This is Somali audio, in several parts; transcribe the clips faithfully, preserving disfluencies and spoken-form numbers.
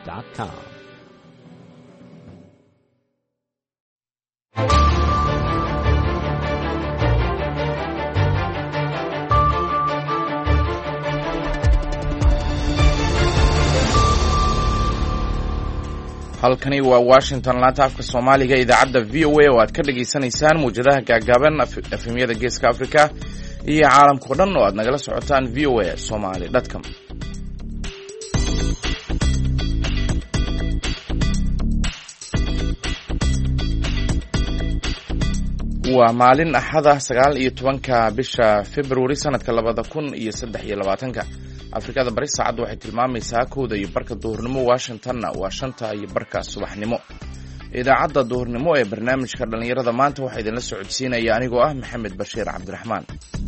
dot com. halkani waa Washington laanta afka Soomaaliga idaacadda V O A oo aad ka dhageysanaysaan muujadaha gaagaaban afhimiyada Geeska Afrika iyo caalamka oo dhan oo aad nagala socotaan V O A somali dot com. waa maalin axada sagaal iyo tobanka bisha February sanadka labada kun iyo saddex iyo labaatanka. Afrikada bari saacadu waxay tilmaamaysaa kooda iyo barka duhurnimo, Washingtonna waa shanta iyo barka subaxnimo. Idaacadda duhurnimo ee barnaamijka dhalinyarada maanta waxaa idinla socodsiinaya anigoo ah Maxamed Bashiir Cabdiraxmaan.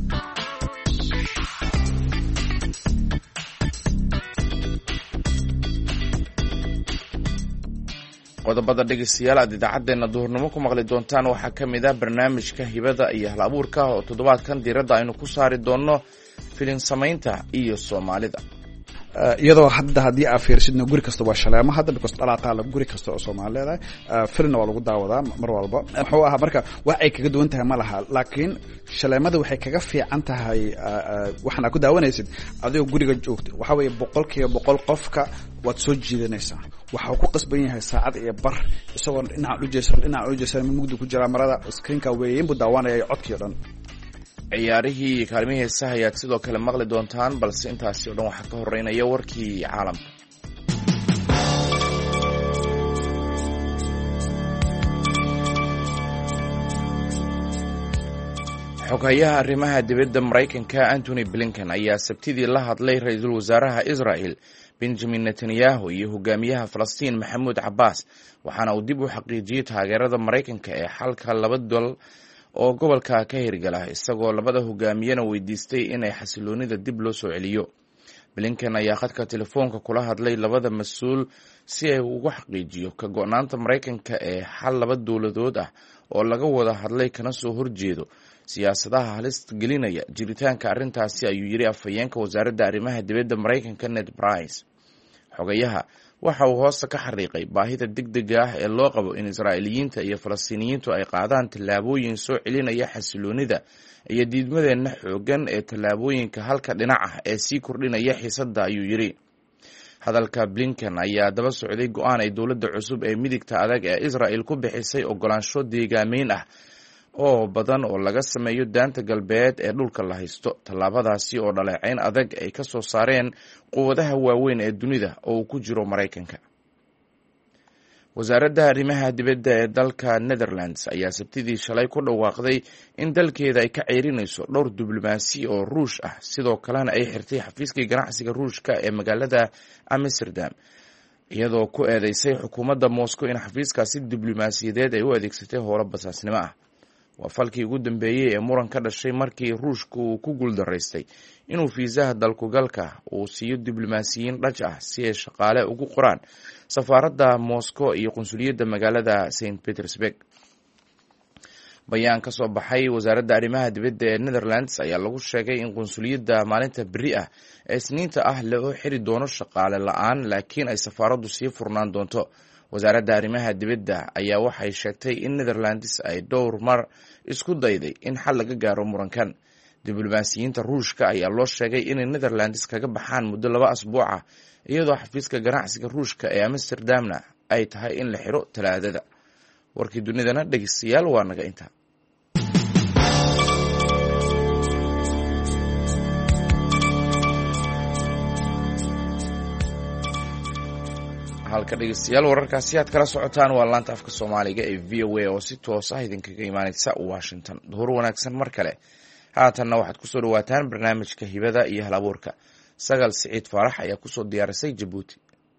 qodobada dhegeystayaal aad idaacadeena duhurnimo ku maqli doontaan waxaa ka mid ah barnaamijka hibada iyo hal abuurka oo toddobaadkan diiradda aynu ku saari doono filin samaynta iyo Soomaalida. iyadoo hadda haddii aad fiirsidna guri kasta waa shaleemo hadda because dhalaataa la guri kasta oo Soomaaliyeed ah filmna waa lagu daawadaa mar walba wuxuu ahaa marka wax ay kaga duwan tahay ma laha laakiin shaleemada waxay kaga fiican tahay waxna ku daawanaysid adigoo guriga joogto waxa weeye boqolkiiba boqol qofka waad soo jiidanaysaa waxa uu ku qasban yahay saacad iyo bar isagoo dhinaca u jeesan dhinaca u jeesan mugdi ku jira marada screenka weeyeen buu daawanaya codkii dhan. ciyaarihii kaalmihii heesaha ayaad sidoo kale maqli doontaan balse intaasi oo dhan waxaa ka horeynaya warkii caalamka. xogayaha arrimaha dibadda Mareykanka Anthony Blinken ayaa sabtidii la hadlay ra'iisul wasaaraha Israel Benjamin Netanyahu iyo hogaamiyaha Falastiin Maxamuud Cabbaas waxaana uu dib u xaqiijiyay taageerada Mareykanka ee xalka laba dal oo gobolka ka hirgala isagoo labada hogaamiyana weydiistay inay xasiloonida dib loo soo celiyo. Blinken ayaa khadka telefoonka kula hadlay labada mas'uul si ay ugu xaqiijiyo ka go'naanta Mareykanka ee xal laba dowladood ah oo laga wada hadlay kana soo horjeedo siyaasadaha halista gelinaya jiritaanka arrintaasi, ayuu yiri afhayeenka wasaaradda arrimaha dibadda Mareykanka Ned Price. xogayaha waxa uu hoosta ka xariiqay baahida degdega ah ee loo qabo in Israa'iiliyiinta iyo Falastiiniyiintu ay qaadaan tallaabooyin soo celinaya xasiloonida iyo diidmadeena xoogan ee tallaabooyinka halka dhinac ah ee sii kordhinaya xiisadda, ayuu yiri. hadalka Blinken ayaa daba socday go'aan ay dowladda cusub ee midigta adag ee Israel ku bixisay ogolaansho deegaameyn ah oo badan oo laga sameeyo daanta galbeed ee dhulka la haysto. tallaabadaasi oo dhaleecayn adag ay ka soo saareen quwadaha waaweyn ee dunida oo uu ku jiro Mareykanka. wasaaradda arrimaha dibadda ee dalka Netherlands ayaa sabtidii shalay ku dhawaaqday in dalkeeda ay ka ceerinayso dhowr diblomaasi oo Ruush ah, sidoo kalena ay xirtay xafiiskii ganacsiga Ruushka ee magaalada Amsterdam, iyadoo ku eedeysay xukuumadda Moscow in xafiiskaasi diblomaasiyadeed ay u adeegsatay howlo basaasnimo ah. waa falkii ugu dambeeyay ee muran ka dhashay markii Ruushku uu ku guuldaraystay inuu fiisaha dalkugalka uu siiyo diblomaasiyiin dhaj ah si ay shaqaale ugu qoraan safaaradda Moscow iyo qunsuliyadda magaalada Saint Petersburg. bayaan ka soo baxay wasaaradda arrimaha dibadda ee Netherlands ayaa lagu sheegay in qunsuliyadda maalinta beri ah ee Isniinta ah loo xiri doono shaqaale la'aan, laakiin ay safaaraddu sii furnaan doonto. wasaaradda arrimaha dibadda ayaa waxay sheegtay in Netherlands ay dhowr mar isku dayday in xal laga gaaro murankan. diblomaasiyiinta Ruushka ayaa loo sheegay inay Netherlands kaga baxaan muddo laba asbuuc ah, iyadoo xafiiska ganacsiga Ruushka ee Amsterdamna ay tahay in la xiro Talaadada. warkii dunidana dhegeystayaal waa naga intaa. halka dhegeystayaal wararkaasi aad kala socotaan waa laanta afka Soomaaliga ee V O A oo si toos ah idinkaga imaanaysa Washington. duhur wanaagsan mar kale. haatanna waxaad kusoo dhawaataan barnaamijka hibada iyo hal abuurka. Sagal Siciid Faarax ayaa kusoo diyaarisay Jabuuti.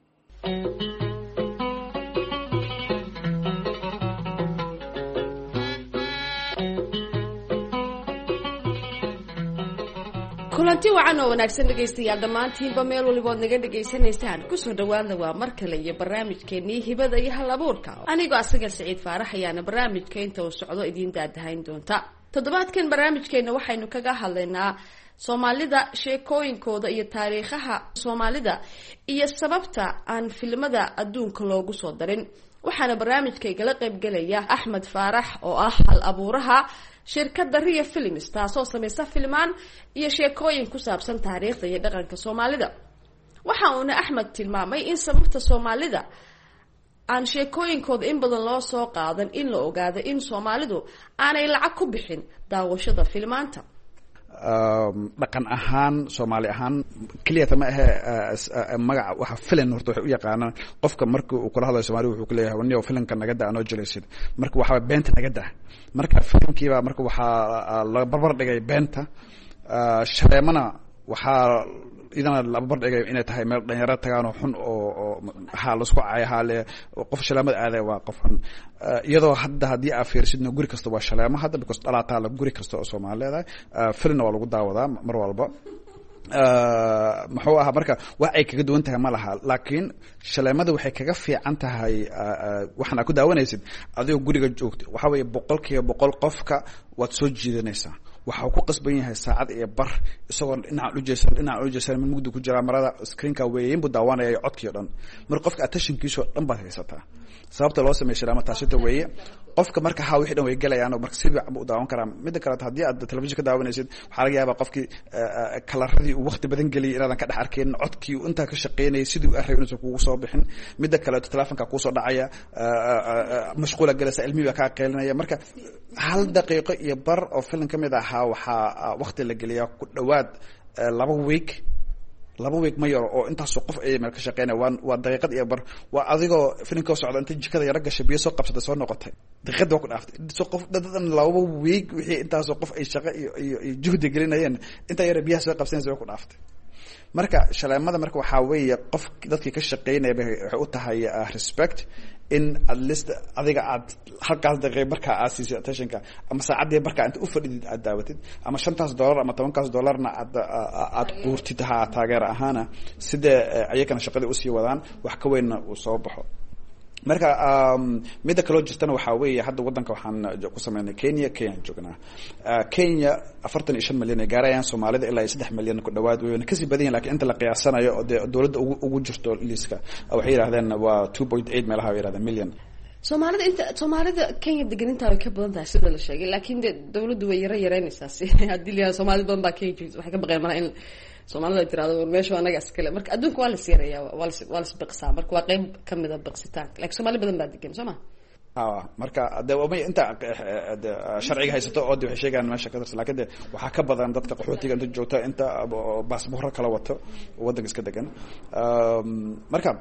kulanti wacan oo wanaagsan dhegaystayaal dhammaantiinba meel waliba ood naga dhegaysanaysaan kusoo dhawaada waa mar kale iyo barnaamijkeenii hibada iyo hal abuurka. anigoo asaga Siciid Faarax ayaana barnaamijka inta uu socdo idiin daadahayn doonta. toddobaadkan barnaamijkeena waxaynu kaga hadlaynaa soomaalida sheekooyinkooda iyo taariikhaha soomaalida iyo sababta aan filimada adduunka loogu soo darin. waxaana barnaamijkaygala qaybgelaya Axmed Faarax oo ah hal abuuraha shirkadda Riya Films taasoo samaysa filmaan iyo sheekooyin ku saabsan taariikhda iyo dhaqanka Soomaalida. waxa uuna Axmed tilmaamay in sababta Soomaalida aan sheekooyinkooda in badan loo soo qaadan in la ogaado in Soomaalidu aanay lacag ku bixin daawashada filmaanta. dhaqan ahaan Soomaali ahaan kaliya ma aha magaca waxa filan horta waxay u yaqaanaan qofka markii uu kula hadlayo Soomaali wuxuu ku leeyahay waniyo filanka naga daa anoo jilaysid marka waxa beenta naga daa marka filankiiba marka waxa la barbar dhigay beenta shaleemana waxa idana la barbar dhigay inay tahay meel dhalinyaro tagaan oo xun oo ha la isku caay haale qof shaleemad aaday waa qof xun iyadoo hadda hadii aad fiirsidna guri kasta waa shaleemo hadda because dhalaata la guri kasta oo Soomaaliyeed filan waa lagu daawadaa mar walba maxuu aha marka wax ay kaga duwan tahay ma laha laakiin shaleemada waxay kaga fiican tahay waxna ku daawanaysid adigoo guriga joogto waxa weeye boqolkiiba boqol qofka waad soo jiidanaysaa waxa uu ku qasban yahay saacad iyo bar isagoo dhinaca u jeesan dhinaca u jeesan mid mugdi ku jira marada screenka weeyeen buu daawanaya codkii dhan mar qofka attentionkiisu dhan baad haysataa sababta loo sameeyo shaleemo taasita weeye qofka marka ha wixii dhan way galayaan marka si fiican u daawan karaa mid kale hadii aad television ka daawanaysid waxa laga yaabaa qofkii kalaradii uu waqti badan galiyay inaadan ka dhex arkin codkii uu inta ka shaqeynay sidii uu array inuu kugu soo bixin mid kale telefoonka ku soo dhacaya mashquul galasa ilmiga ka qeelinaya marka hal daqiiqo iyo bar oo filim kamid ah waxa waqti la galiyaa ku dhawaad laba week laba week ma yar oo intaas qof ay meel ka shaqeynay waan waa daqiiqad iyo bar waa adigoo filimka socda inta jikada yar gashay biyo soo qabsada soo noqotay daqiiqad waa ku dhaaftay soo qof dadan laba week wixii intaas qof ay shaqo iyo iyo juhdi gelinayeen inta yar biyo soo qabsanaysa waa ku dhaaftay marka shaleemada marka waxa weeye qof dadkii ka shaqeynay waxay u tahay respect in at least adiga aad halkaas daqiiqo marka aad siisay attentionka ama saacadii marka inta u fadhidid aad daawatid ama shantaas dollar ama tobankaas dollarna aad aad quurtid ha taageer ahaana sida ayagana shaqada u sii wadaan wax ka weyn uu soo baxo marka mid kale jirtana waxa weeye hadda wadanka waxaan ku sameynay Kenya Kenya joognaa Kenya afartan iyo shan milyan ay gaarayaan Soomaalida ilaa saddex milyan ku dhawaad weeyna kasi badan laakiin inta la qiyaasanayo oo dawladda ugu jirto liiska waxay yiraahdeen waa two point eight meelaha yiraahdeen milyan Soomaalida inta Soomaalida Kenya deganinta way ka badan tahay sida la sheegay laakiin dawladdu way yara yareynaysaa si hadii la Soomaalida badan baa Kenya waxay ka baqeen mar in Soomaalida tiraado meesha anaga iskale marka adduunka waa la siiraya waa la waa la biqsaa marka waa qayb kamid ah biqsitaanka laakiin Soomaali badan baa degan Soomaa ah marka dawamay inta sharciga haysato oo waxay sheegaan meesha ka tirsan laakiin waxa ka badan dadka qaxootiga inta joogta inta baasaboor kala wato wadanka iska degan marka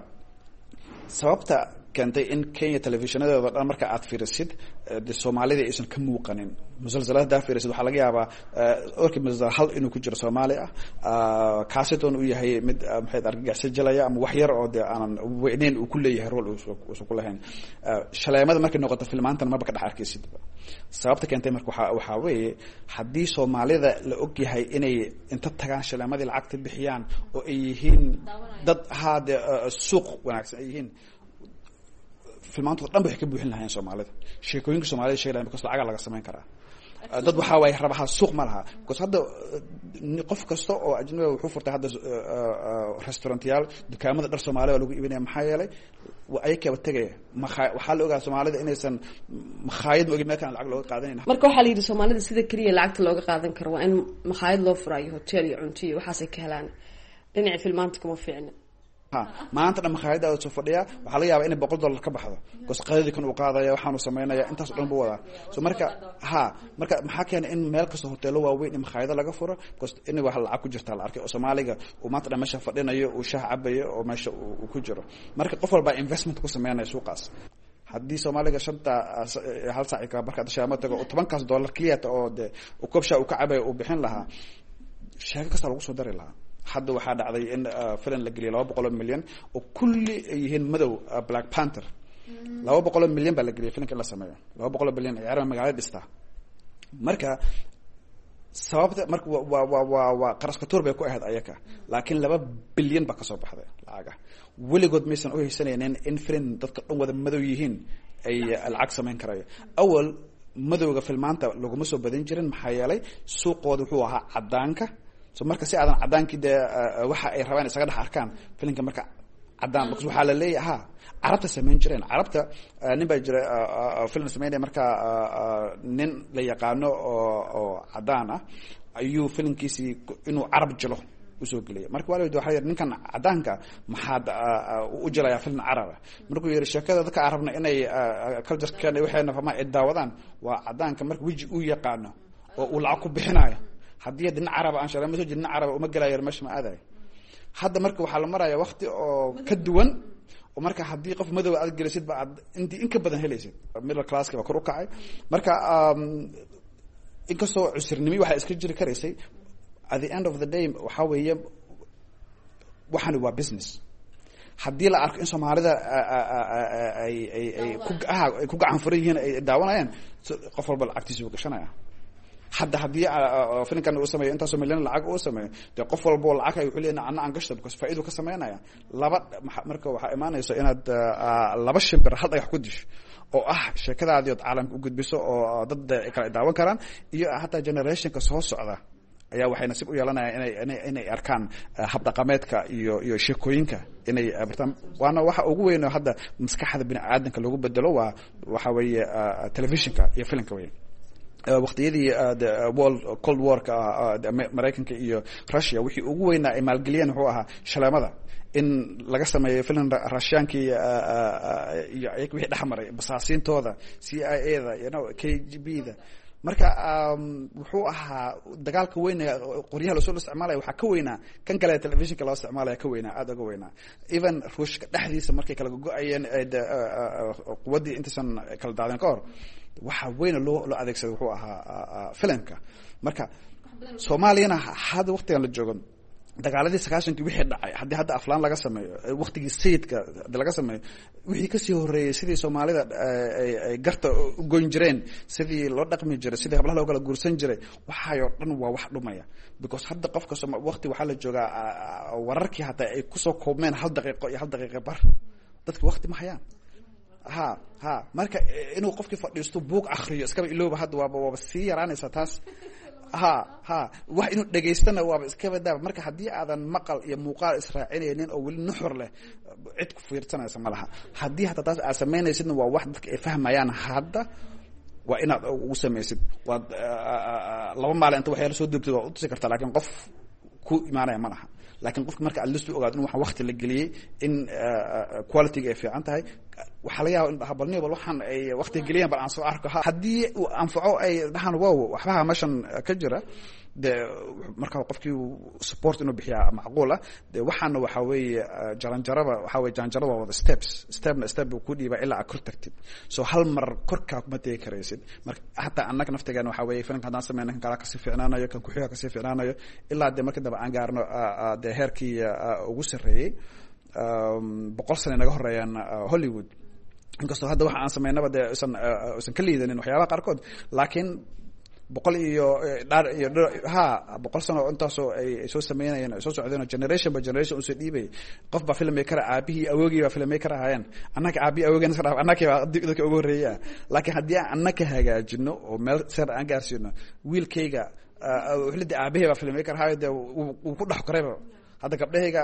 sababta keentay in Kenya televisionadooda dhan marka aad fiirisid de Soomaalida aysan ka muuqanin musalsalada fiirisid waxa laga yaabaa orki musalsal hal inuu ku jiro Soomaali ah kaasitoon uu yahay mid maxay argagaxsan jalaya ama wax yar oo de aan weyneyn uu ku leeyahay role uu ku lahayn shaleemada markay noqoto filmaantan ma ba ka dhax arkaysid sababta keentay marka waxa waxa weeye hadii Soomaalida la og yahay inay inta tagaan shaleemadii lacagta bixiyaan oo ay yihiin dad haade suuq wanaagsan ay yihiin filmaantu dhan bay ka buuxin lahayn Soomaalida sheekooyinka Soomaalida sheegaan because lacag laga sameyn karaa dad waxa way rabaha suuq ma laha because hadda qof kasta oo ajnabi wuxuu furtay hadda restaurantyaal dukaamada dhar Soomaaliya lagu iibinaya maxaa yeelay ay ka tagay waxa la ogaa Soomaalida inaysan makhaayad wagi meekan lacag looga qaadanayna marka waxa la yiri Soomaalida sida kaliya lacagta looga qaadan karo waa in makhaayad loo furayo hotel iyo cunto iyo waxaas ay ka helaan dhinaca filmaanta kuma fiicna ha maanta dhan makhaayada soo fadhiya waxa laga yaabaa in boqol dollar ka baxdo goos qaadadi kan uu qaadaya waxaan uu sameeynaya intaas dhan buu wadaa so marka ha marka maxaa keenay in meel kasta hoteelo waaweyn in makhaayada laga furo goos in waxa lacag ku jirta la arkay oo Soomaaliga uu maanta dhan meesha fadhinayo uu shaah cabayo oo meesha uu ku jiro marka qof walba investment ku sameeynaya suuqaas haddii Soomaaliga shanta hal saac ka barka dashaama tago oo tobankaas dollar kaliya oo de uu kobsha uu ka cabayo uu bixin lahaa sheeko kasta lagu soo dari lahaa hadda waxa dhacday in filim la galiyo laba boqol milyan oo kulli ay yihiin madow Black Panther laba boqol milyan baa la galiyo filimka la sameeyo laba boqol milyan ay arrin magaalada dhista marka sababta marka waa waa waa waa qaraska turbe ku ahayd ayaka laakiin laba bilyan ba ka soo baxday lacaga weligood maysan u haysanayeen in filim dadka dhan wada madow yihiin ay lacag sameyn karayo awal madowga filmaanta laguma soo badin jirin maxaa yeelay suuqooda wuxuu ahaa cadaanka so marka si aadan cadaankii dee waxa ay rabaan isaga dhex arkaan filimka marka cadaan because waxaa la leeyahay ha carabta samayn jireen carabta nin baa jira film sameynaya marka nin la yaqaano oo oo cadaan ah ayuu filimkiisii inuu carab jilo usoo geliyay marka waa waxa yar ninkan cadaanka maxaad u jilaya film carab markuu yiri sheekada dadka carabna inay culture-kan waxayna fahmaan ay daawadaan waa cadaanka marka wiji u yaqaano oo uu lacag ku bixinayo haddii din carab aan shalay ma soo jirna carab uma galayo meesha ma aaday hadda marka waxaa la maraya waqti oo ka duwan oo marka haddii qof madow aad gelisid ba aad intii in ka badan helaysid middle classka ba kor u kacay marka inkastoo cusurnimi waxay iska jiri karaysay at the end of the day waxa weeye waxani waa business haddii la arko in Soomaalida ay ay ay ku ay ku gacan furan yihiin ay daawanayaan qof walba lacagtiisa uu gashanaya hadda haddii filimkan uu sameeyo intaas oo milyan lacag uu sameeyo de qof walba lacag ay wuxuu leeyahay anna aan gashto because faa'iido ka sameynaya laba marka waxa imaanayso inaad laba shimbir hal dhagax ku disho oo ah sheekadaadii oo caalamka u gudbiso oo dad kala daawan karaan iyo hatta generationka soo socda ayaa waxay nasiib u yeelanayaan inay inay inay arkaan hab dhaqameedka iyo iyo sheekooyinka inay bartaan waana waxa ugu weyn oo hadda maskaxda bini'aadanka lagu bedelo waa waxa weeye televisionka iyo filimka weyn waqtiyadii world cold war ka Mareykanka iyo Russia wixii ugu weynaa ay maalgeliyeen wuxuu ahaa shaleemada in laga sameeyo film Russiankii iyo ay wixii dhaxmaray basaasiintooda C I A da you know K G B da marka wuxuu ahaa dagaalka weyn ee qoryaha la soo isticmaalay waxa ka weynaa kan kale televisionka loo isticmaalay ka weynaa aad uga weynaa even ruushka dhaxdiisa markay kala go'ayeen quwadii intasan kala daadeen ka hor waxa weyn loo loo adeegsaday wuxuu ahaa filimka marka Soomaaliyana hadda waqtigan la joogo dagaaladii sagaashankii wixii dhacay haddii hadda aflaan laga sameeyo waqtigii sayidka laga sameeyo wixii kasii horeeyay sidii Soomaalida ay garta u goyn jireen sidii loo dhaqmi jiray sidii hablaha loo kala guursan jiray waxayo dhan waa wax dhumaya because hadda qofka waqti waxa la joogaa wararkii hadda ay ku soo koobmeen hal daqiiqo iyo hal daqiiqo bar dadku waqti ma hayaan ha ha marka inuu qofkii fadhiisto buug akhriyo iska ilooba hadda waa waa si yaraanaysa taas ha ha wax inuu dhageystana waa iska badaa marka hadii aadan maqal iyo muuqaal israacinaynin oo wali nuxur leh cid ku fiirsanaysa malaha hadii hata taas aad sameynaysid waa wax dadka ay fahmayaan hadda waa inaad ugu sameysid waa laba maalin inta waxyaalo soo dubtay waa u tusi kartaa laakiin qof ku imaanaya malaha laakiin qofka marka aad listu ogaado in waxa waqti la geliyay in quality ay fiican tahay waxa la yaabaa in habalniyo bal waxaan ay waqti geliyeen bal aan soo arko hadii uu anfaco ay dhahan wow waxba meeshan ka jira de marka qofkii support inuu bixiya macquul ah de waxaana waxa weeye jaranjaraba waxa weeye jaranjaraba wada steps step step ku dhiiba ilaa kor tagtid so hal mar korka kuma tagi karaysid marka hatta annaka naftigeena waxa weeye filimka hadaan sameeyno kan kala ka sii fiicnaanayo kan ku xiga ka sii fiicnaanayo ilaa de marka daba aan gaarno de heerkii ugu sareeyay boqol sano naga horeeyaan Hollywood inkastoo hadda waxa aan sameeynaba de isan isan ka liidanin waxyaabaha qaarkood laakiin boqol iyo dhar iyo ha boqol sano intaasoo ay soo sameynayeen soo socdeen generation by generation usoo dhiibay qof ba filmmaker aabihii awoogii ba filmmaker ahaayeen annaka aabihii awoogeen iska dhaaf annaka dadka ugu horeeya laakiin haddii aan annaka hagaajino oo meel sar aan gaarsiino wiilkayga wixii aabihii ba filmmaker ahaayeen uu ku dhax qarayba hadda gabdhahayga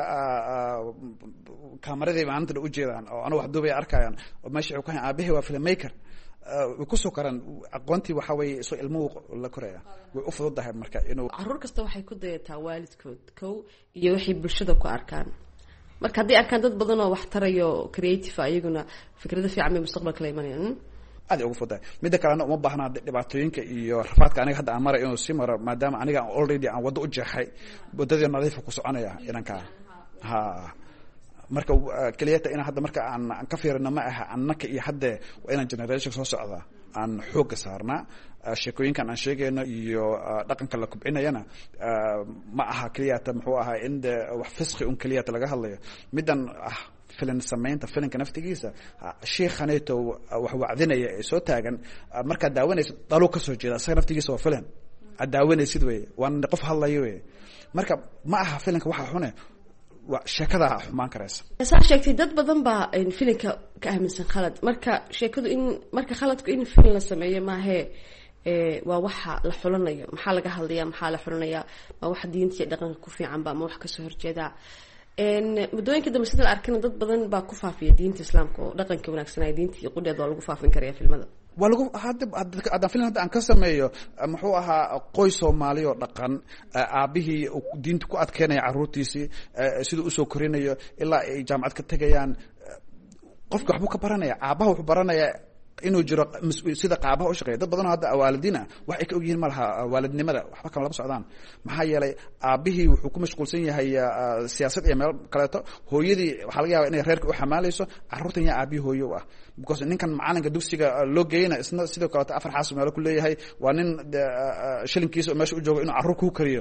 kaamaradii maanta u jeedaan oo anu wax duubay arkayaan oo meesha uu ka yahay aabihii waa filmmaker way ku soo karaan aqoontii waxa weeye soo ilmuhu la koraya way u fududahay marka inuu caruur kasta waxay ku dayataa waalidkood kow iyo wixii bulshada ku arkaan marka haddii arkaan dad badan oo wax tarayo creative ayaguna fikrado fiican ay mustaqbalka la imanayaan aad ugu fududahay midda kalena uma baahna dhibaatooyinka iyo rafaadka aniga hadda aan maray inuu si maro maadaama aniga already aan wado u jeexay wadadii nadiif ku soconaya inanka ha marka keliyata in hadda marka aan ka fiirino ma aha annaka iyo hadda waa inaan generation soo socda aan xoog saarna sheekooyinkan aan sheegayno iyo dhaqanka la kubcinayana ma aha keliyata muxuu ahaa in wax fisqi un keliyata laga hadlayo midan ah filim sameynta filimka naftigiisa sheekhaneeto wax wacdinaya ee soo taagan marka daawanayso dalo ka soo jeeda asaga naftigiisa waa filim aad daawanaysid way waan qof hadlayo way marka ma aha filimka waxa xune waa sheekada xumaan karaysa saa sheegtay dad badan baa filimka ka aaminsan khalad marka sheekadu in marka khaladku in film la sameeyo ma ahe waa waxa la xulanayo maxaa laga hadlayaa maxaa la xulanayaa waa wax diinta iyo dhaqanka ku fiicanba ama wax kasoo horjeeda muddooyinka dambe sida la arkana dad badan baa ku faafiya diinta islaamka oo dhaqanka wanaagsanaya diinta iyo qudheed waa lagu faafin karaya filmada waa lagu hadda haddaan filim hadda aan ka sameeyo muxuu ahaa qoys Soomaali oo dhaqan aabihii diinta ku adkeynaya carruurtiisii siduu usoo korinayo ilaa ay jaamacad ka tagayaan qofka waxbuu ka baranaya aabaha wuxuu baranaya inuu jiro sida qaabaha u shaqeeya dad badan hadda waalidiina wax ay ka ogyihiin malaha waalidnimada waxba kama laba socdaan maxaa yeelay aabihii wuxuu ku mashquulsan yahay siyaasad iyo meel kaleeto hooyadii waxaa laga yaabaa inay reerka u xamaalayso carruurtan yaa aabihii hooyo u ah because ninkan macalinka dugsiga loo geeyna isna sidoo kaleeto afar xaas meelo ku leeyahay waa nin shilinkiisa oo meesha u joogo inuu carruur kuu kariyo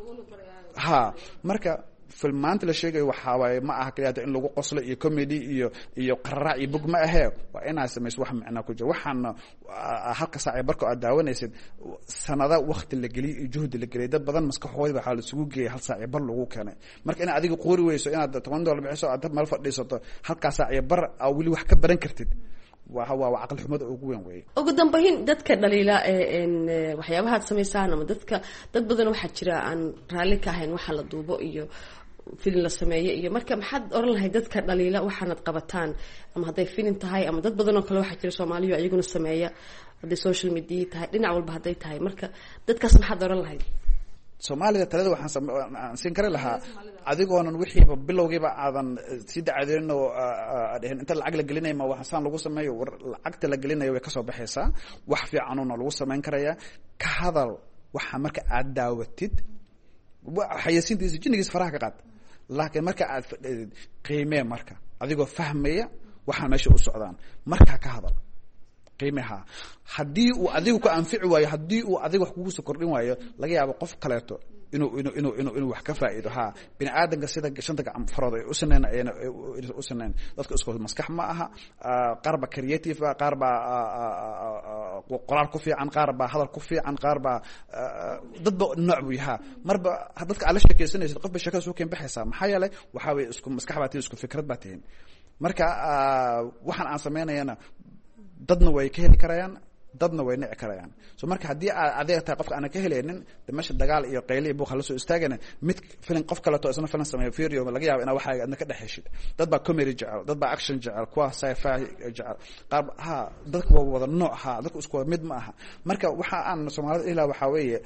ha marka filmaanta la sheegayo waxaa waaye ma aha kaliya in lagu qoslo iyo comedy iyo iyo qararac iyo bug ma ahee waa inaad samayso wax macna ku jiro waxaana halka saac barko aad daawanaysid sanada waqti la geliyo iyo juhdi la geliyo dad badan maskaxooda waxa la isugu geeyay hal saac bar lagu keenay marka inaad adiga qoori weyso inaad toban dollar bixiso aad meel fadhiisato halka saac bar aad wali wax ka baran kartid waa waa aqal xumada ugu weyn weey ugu dambeyn dadka dhaliila ee waxyaabaha sameysaan ama dadka dad badan waxa jira aan raali ka ahayn waxa la duubo iyo film la sameeyo iyo marka maxad oran lahayd dadka dhaliila waxaanad qabataan ama haday film tahay ama dad badan oo kale waxa jira Soomaaliya ayaguna sameeya haday social media tahay dhinac walba haday tahay marka dadkaas maxad oran lahayd Soomaalida talada waxaan siin kara lahaa adigoonan wixiiba bilowgiiba aadan si dacadeen oo aadeen inta lacag la gelinayo ma waxaan lagu sameeyo war lacagta la gelinayo way ka soo baxaysaa wax fiican oo lagu sameyn karaya ka hadal waxa marka aad daawatid waxaysiintiisa jinnigiisa faraha ka qaad laakiin marka aad fadhid qiimee marka adigoo fahmaya waxa meesha u socdaan marka ka hadal qiimaha hadii uu adigu ku anfici waayo hadii uu adigu wax kugu soo kordhin waayo laga yaabo qof kaleeto inuu inuu inuu inuu inuu wax ka faa'iido ha bini aadanka sida shanta gacmo farooda ay u sameeyaan ayna u sameeyaan dadka isku maskax ma aha qarba creative qarba qoraal ku fiican qarba hadal ku fiican qarba dadba nooc buu yahay marba dadka ala sheekaysanaysid qof ba sheekada soo keen baxaysa maxaa yeelay waxa way isku maskax baad isku fikrad baad tihiin marka waxaan aan sameynayna dadna way ka heli karayaan dadna way nici karayaan so marka hadii aad adeegta qofka aan ka helaynin meesha dagaal iyo qayli iyo buuqa la soo istaagana mid filim qof kale to isna filim sameeyo fiiriyo laga yaabo in waxa aad ka dhaxeshid dad ba comedy jecel dad ba action jecel kuwa sci-fi jecel qaab ha dadku waa wada nooc ha dadku isku mid ma aha marka waxa aan Soomaalida ilaa waxa weeye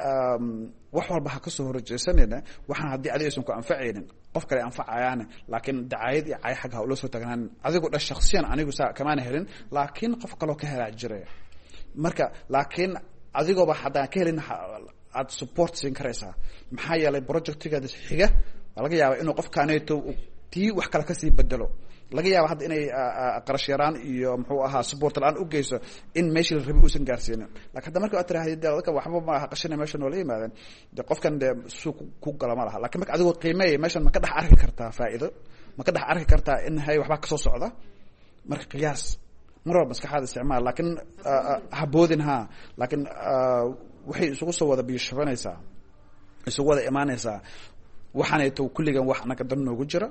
wax walba ha ka soo horjeesanayna waxaan hadii adeegsan ku anfacaynin qof kale anfacayaan laakiin dacaayad iyo ay xaq ha loo soo tagnaan adigu dha shakhsiyan anigu saa kamaan helin laakiin qof kale oo ka helaa jiray marka laakiin adigoo ba hadaan ka helin aad support siin karaysaa maxaa yeelay projectiga xiga laga yaabo inuu qofkaaneeto tii wax kale ka sii bedelo laga yaabo hadda inay qarash yaraan iyo muxuu ahaa support laan u geyso in meeshii la rabay uusan gaarsiinin laakiin hadda marka aad tiraahdo dadka waxba ma aha qashina meesha noo la yimaadeen de qofkan de suuq ku gala ma laha laakiin marka adigoo qiimeeyay meeshan ma ka dhex arki kartaa faa'iido ma ka dhex arki kartaa in hay waxba ka soo socda marka qiyaas marba maskaxaada isticmaal laakiin haboodin ha laakiin waxay isugu soo wada biishabanaysaa isugu wada imaanaysaa waxaanay to kulligan wax anaga dan noogu jira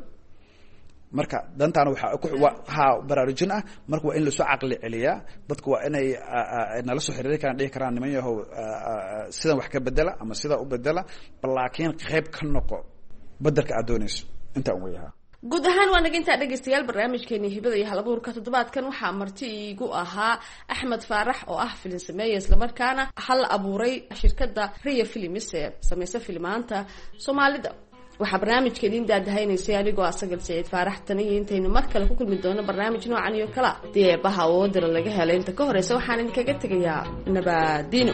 marka dantaana waxa ha baraarujin ah marka waa in la soo aqli celiya dadku waa inay nala soo xiriir karaan dhigi karaan niman yahow sida wax ka bedela ama sida u bedela laakiin qayb ka noqo bedelka aad doonayso inta uu yahay guud ahaan waa naga intaa dhegeystayaal barnaamijkeeni hibada iyo halabuurka toddobaadkan waxaa marti igu ahaa Axmed Faarax oo ah filim sameeye isla markaana hal abuuray shirkadda Riya Films ee sameysa filmaanta Soomaalida waxa barnaamijkeedin daadahaynaysa anigoo asagal Saciid Faarax taniyo intaynu mar kale ku kulmi doono barnaamij noocan iyo kala deebaha oo dira laga helay inta ka horeysa waxaan idinkaga tagayaa nabadino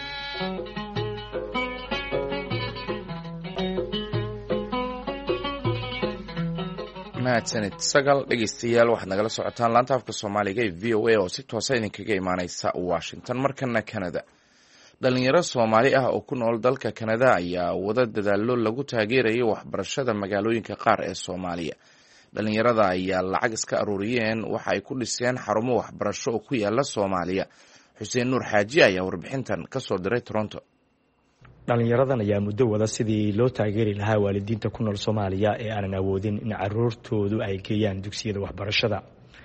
mahadsanid sagal dhegeystayaal waxaad nagala socotaan laanta afka Soomaaliga ee V O A oo si toos ah idinkaga imaanaysa Washington markana Canada dhalinyaro Soomaali ah oo ku nool dalka Canada ayaa wada dadaalo lagu taageerayo waxbarashada magaalooyinka qaar ee Soomaaliya dhalinyarada ayaa lacag iska aruuriyeen waxa ay ku dhiseen xarumo waxbarasho oo ku yaala Soomaaliya Xuseen Nuur Xaaji ayaa warbixintan ka soo diray Toronto dhalinyaradan ayaa muddo wada sidii loo taageeri lahaa waalidiinta ku nool Soomaaliya ee aanan awoodin in caruurtoodu ay geeyaan dugsiyada waxbarashada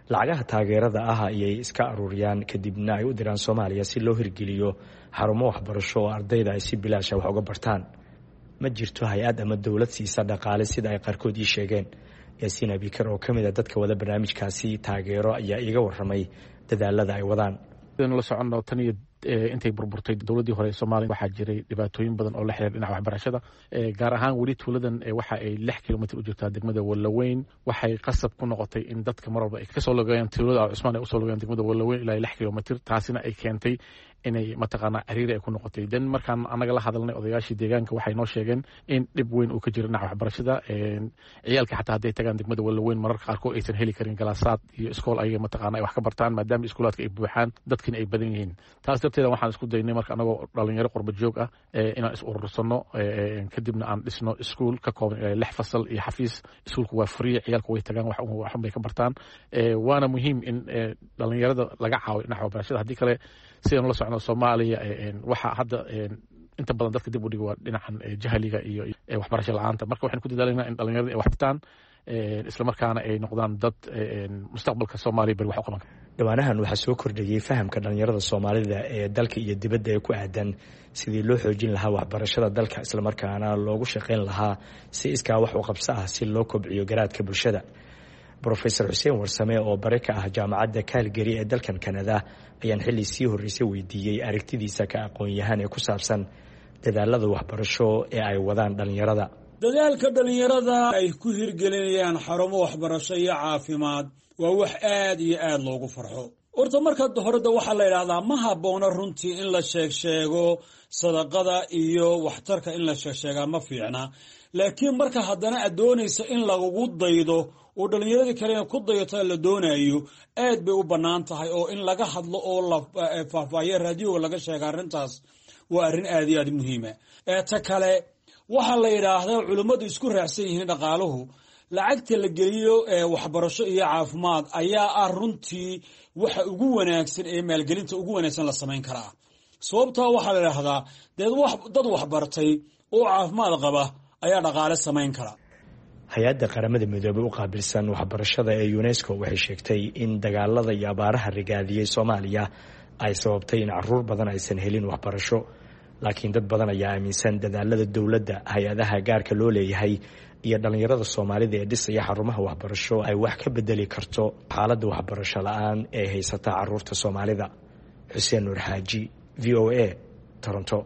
lacagaha taageerada ah ayay iska aruuriyaan kadibna ay u diraan soomaaliya si loo hirgeliyo xarumo waxbarasho oo ardayda ay si bilaasha wax uga bartaan. ma jirto hay-ad ama dowlad siisa dhaqaale sida ay qaarkood ii sheegeen. yaasiin abikar oo ka mid a dadka wada barnaamijkaasi taageero ayaa iiga warramay dadaalada ay wadaan. la soconno tan iyo intay burburtay dowladdii hore ee soomaaliya waxaa jiray dhibaatooyin badan oo la xiriir dhinaca waxbarashada, gaar ahaan weli tuuladan waxa ay lix kilomitr u jirtaa degmada Wallaweyn. waxay qasab ku noqotay in dadka mar walba ay kasoo logayaan tuulada Cusmaan ay usoo logayaan degmada Wallaweyn ilaa lix kilomitr, taasina ay keentay inay mataqaanaa ciriiri ay ku noqotay. dan markaan anaga la hadalnay odayaashii deegaanka waxay noo sheegeen in dhib weyn uu ka jiro dhinaca waxbarashada. ciyaalka xataa hadday tagaan degmada Wallaweyn mararka qaarkood aysan heli karin galaasaad iyo iskool ayaga mataqaana ay wax ka bartaan maadaama iskuulaadka ay buuxaan dadkina ay badan yihiin. taas darteeda waxaan isku daynay marka anagoo dhalinyaro qurba joog ah inaan is urursano, kadibna aan dhisno iskuul ka kooban ilaa lix fasal iyo xafiis. iskuulku waa free, ciyaalku way tagaan waxun bay ka bartaan. waana muhiim in dhalinyarada laga caawiyo dhinaca waxbarashada, haddii kale sidaan la socno Soomaaliya waxa hadda inta badan dadka dib u dhigo waa dhinacan jahliga iyo waxbarasho la'aanta. marka waxaan ku dadaalanaa in dhalinyarada ay wax bartaan isla markaana ay noqdaan dad mustaqbalka Soomaaliya bari wax u qaban kara. dhawaanahan waxaa soo kordhayay fahamka dhalinyarada Soomaalida ee dalka iyo dibadda ee ku aadan sidii loo xoojin lahaa waxbarashada dalka, isla markaana loogu shaqayn lahaa si iskaa wax u qabso ah si loo kobciyo garaadka bulshada. Professor Xuseen Warsame oo bare ka ah jaamacadda Calgary ee dalkan Canada ayaan xilli sii horreysay weydiiyey aragtidiisa ka aqoon-yahan ee ku saabsan dadaalada waxbarasho ee ay wadaan dhalinyarada. dadaalka dhalinyarada ay ku hirgelinayaan xarumo waxbarasho iyo caafimaad waa wax aad iyo aad loogu farxo. horta marka horeda waxaa la yidhaahdaa ma habboona runtii in la sheeg sheego sadaqada iyo waxtarka in la sheeg sheegaa ma fiicna, laakiin marka haddana aad doonaysa in lagugu daydo oo dhalinyaradii kalena ku dayato la doonayo aad bay u bannaan tahay oo in laga hadlo oo la faahfaahiyo raadiyoga laga sheega arrintaas waa arrin aad iyo aad muhiima. ta kale waxaa la yidhaahdaa culimmadu isku raacsan yihiin dhaqaaluhu lacagta la geliyo waxbarasho iyo caafimaad ayaa ah runtii waxa ugu wanaagsan ee maalgelinta ugu wanaagsan la samayn karaa. sababtaa waxaa la yidhaahdaa dad waxbartay oo caafimaad qaba ayaa dhaqaale samayn kara. hay-adda qaramada midoobay u qaabilsan waxbarashada ee UNESCO waxay sheegtay in dagaalada iyo abaaraha rigaadiyey Soomaaliya ay sababtay in caruur badan aysan helin waxbarasho, laakiin dad badan ayaa aaminsan dadaalada dowladda, hay-adaha gaarka loo leeyahay iyo dhalinyarada Soomaalida ee dhisaya xarumaha waxbarasho ay wax ka bedeli karto xaaladda waxbarasho la-aan ee haysata caruurta Soomaalida. Xuseen Nuur Xaaji, V O A, Toronto.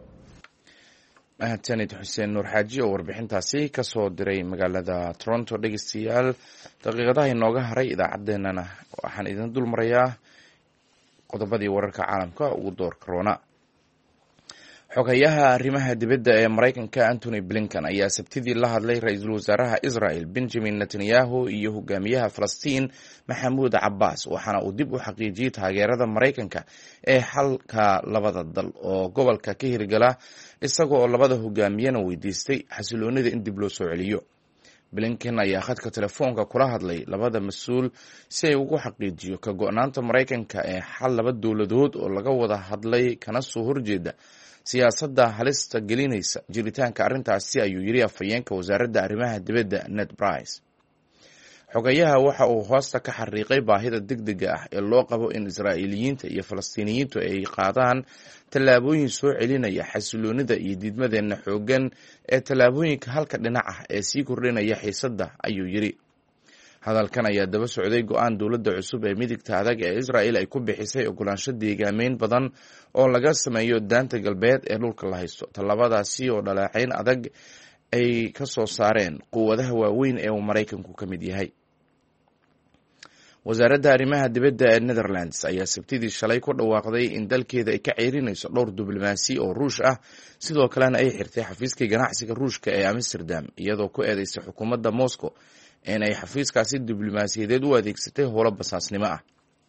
mahadsanid xuseen nuur xaaji oo warbixintaasi ka soo diray magaalada Toronto. dhegeystayaal, daqiiqadaha inooga haray idaacaddeenana waxaan idin dul marayaa qodobadii wararka caalamka ugu door corona. xogayaha arrimaha dibadda ee Maraykanka Antony Blinken ayaa sabtidii la hadlay ra-iisul wasaaraha Israel Benjamin Netanyahu iyo hogaamiyaha Falastiin Maxamuud Cabbaas, waxaana uu dib u xaqiijiyey taageerada Maraykanka ee xalka labada dal oo gobolka ka hirgala, isaga oo labada hogaamiyana weydiistay xasiloonida in dib loo soo celiyo. Blinken ayaa khadka telefoonka kula hadlay labada mas-uul si ay ugu xaqiijiyo ka go-naanta Maraykanka ee xal laba dowladood oo laga wada hadlay kana soo horjeeda siyaasadda halista gelinaysa jiritaanka arrintaasi, ayuu yiri afhayeenka wasaaradda arrimaha dibadda Ned Price. xogayaha waxa uu hoosta ka xariiqay baahida degdega ah ee loo qabo in Israa'iiliyiinta iyo Falastiiniyiintu ay qaadaan tallaabooyin soo celinaya xasiloonida iyo diidmadeena xoogan ee tallaabooyinka halka dhinac ah ee sii kordhinaya xiisadda, ayuu yiri. hadalkan ayaa daba socday go-aan dowladda cusub ee midigta adag ee Israel ay ku bixisay ogolaansho deegaameyn badan oo laga sameeyo daanta galbeed ee dhulka la haysto. tallaabadaasi oo dhaleecayn adag ay ka soo saareen quwadaha waaweyn ee uu Maraykanku ka mid yahay. wasaaradda arrimaha dibadda ee Netherlands ayaa sabtidii shalay ku dhawaaqday in dalkeeda ay ka ceerinayso dhowr diblomaasi oo Ruush ah, sidoo kalena ay xirtay xafiiska ganacsiga Ruushka ee Amsterdam, iyadoo ku eedeysay xukuumadda Moscow in ay xafiiskaasi diblomaasiyadeed u adeegsatay howlo basaasnimo ah.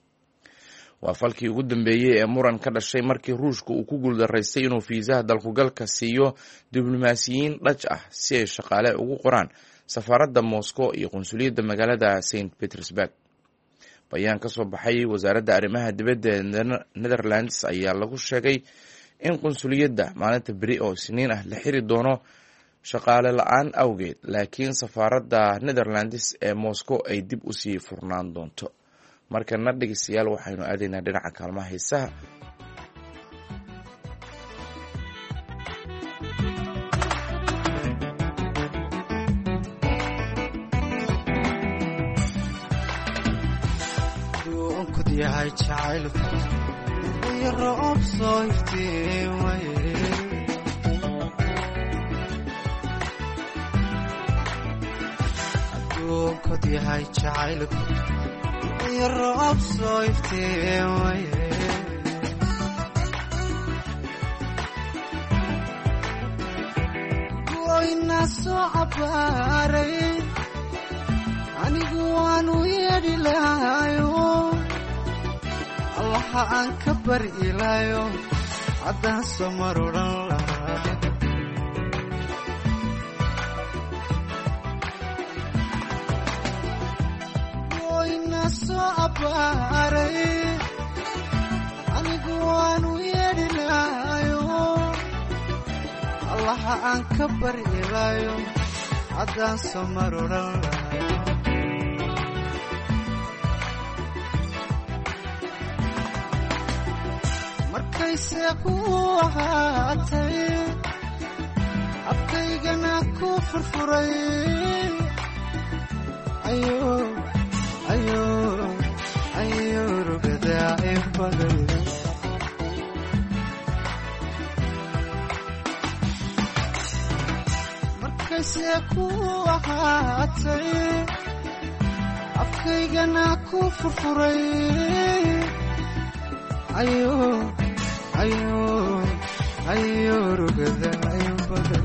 waa falkii ugu dambeeyey ee muran ka dhashay markii Ruushku uu ku guuldaraystay inuu fiisaha dalkugalka siiyo diblomaasiyiin dhaj ah si ay shaqaale ugu qoraan safaaradda Moscow iyo qunsuliyadda magaalada Saint Petersburg. bayaan ka soo baxay wasaaradda arrimaha dibadda ee Netherlands ayaa lagu sheegay in qunsuliyadda maalinta beri oo Isniin ah la xiri doono shaqaale la-aan awgeed, laakiin safaaradda Netherlands ee Moscow ay dib u sii furnaan doonto. markana dhegeystayaal waxaynu aadaynaa dhinaca kaalmaha heesaha. yahay jacaylku iyo roob soo iftiimaye adduunkod yahay jacaylku iyo roob soo iftiimaye goyna soo cabaaray anigu waanu yeedhi lahayo allaha aan ka bari ilaayo haddaan soo marudhan lahaa goyna soo abbaaray anigu waanu yeedhi lahayo allaha aan ka bari ilaayo haddaan soo marudhan lahaa markayse ku ahaatay abkaygana ku furfuray ayo ayo ayo rugadaa in badan markayse ku ahaatay abkaygana ku furfuray ayo ayo ayo rugadaa in badan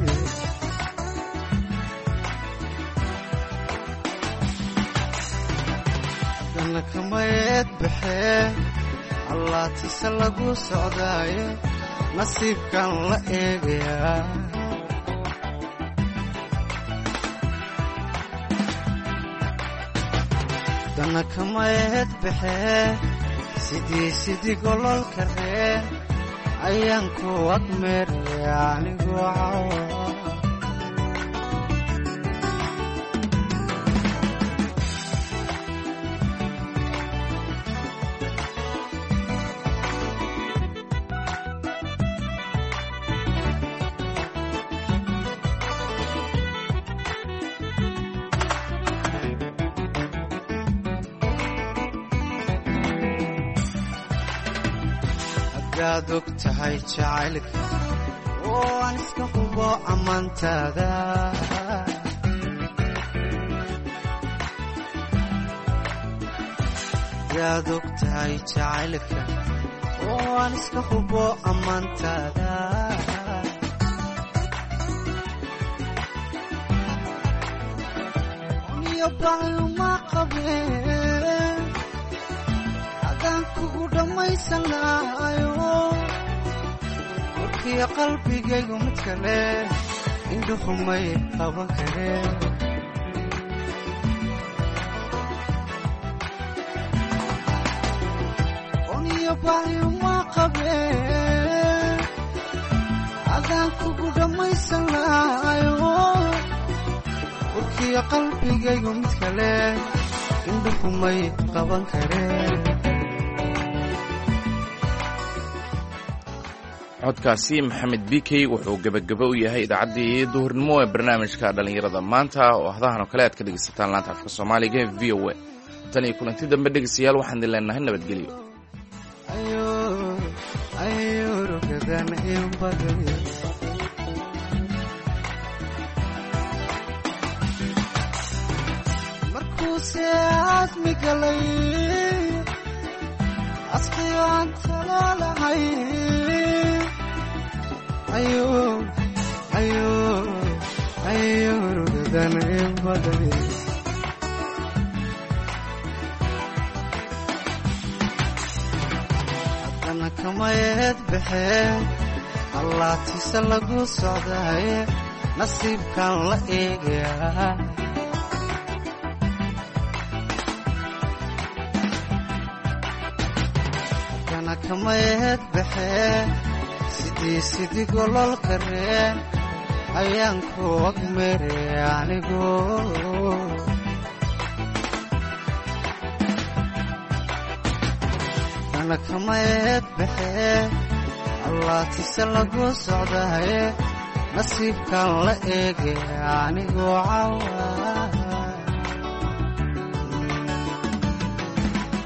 dana kamayeed baxee allaatiisa lagu socdaaye nasiibkan la eegayaa dana kamayeed baxee sidii sidii gololka reen ayaan ku agmeeraya anigoo cawa hadaad og tahay jacaylka oo aan iska hubo ammaantaada hadaad og tahay jacaylka oo aan iska hubo ammaantaada niyo baayuma qabeen haddaan kugu dhammaysan lahayo warkiyo qalbigaygu mid kale indhuhumay qaban kareen oniyo baayuma qabeen haddaan kugu dhammaysan lahayo warkiyo qalbigaygu mid kale indhuhumay qaban kareen codkaasi maxamed bikey wuxuu gebagabo u yahay idaacaddii duhurnimo ee barnaamijka dhallinyarada maanta oo ahdahan oo kale aad ka dhegaysataan laanta afka soomaaliga ee v o a tan iyo kulanti dambe dhegaystayaal waxaan idin leenahay nabadgelyo markuuse aadmi galay asqiyo aan talaalahay ayo ayo ayo rugadan in badan haddana kamayeed baxeen allaatiisa lagu socdaaye nasiibkan la eegayaa haddana kamayeed baxeen sidii sidii gololka reen ayaan ku agmeeraya anigoo waxna kama eedbaxee allaatise lagu socdaye nasiibkan la eege anigoo cawa